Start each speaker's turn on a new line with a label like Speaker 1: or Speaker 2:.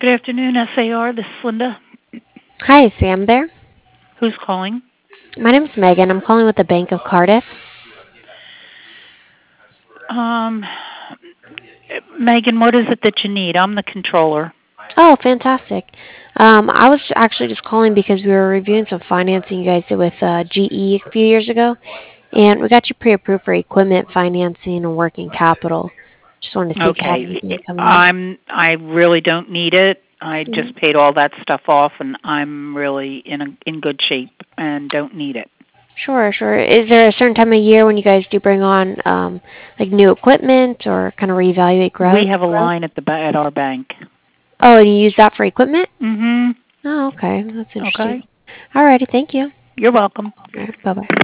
Speaker 1: Good afternoon, SAR. This is Linda.
Speaker 2: Hi, Sam there.
Speaker 1: Who's calling?
Speaker 2: My name's Megan. I'm calling with the Bank of Cardiff.
Speaker 1: Um, Megan, what is it that you need? I'm the controller.
Speaker 2: Oh, fantastic. I was actually just calling because we were reviewing some financing you guys did with GE a few years ago, and we got you pre-approved for equipment financing and working capital. Just wanted to see if you had
Speaker 1: Okay,
Speaker 2: anything coming up.
Speaker 1: I really don't need it. I
Speaker 2: hmm
Speaker 1: just paid all that stuff off, and I'm really in good shape and don't need it.
Speaker 2: Sure, sure. Is there a certain time of year when you guys do bring on like new equipment or kind of reevaluate
Speaker 1: We
Speaker 2: growth?
Speaker 1: have a line at at our bank.
Speaker 2: Oh, and you use that for equipment?
Speaker 1: Mhm.
Speaker 2: Oh, okay. That's interesting.
Speaker 1: Okay.
Speaker 2: Alrighty, thank you.
Speaker 1: You're welcome.
Speaker 2: All right, bye bye.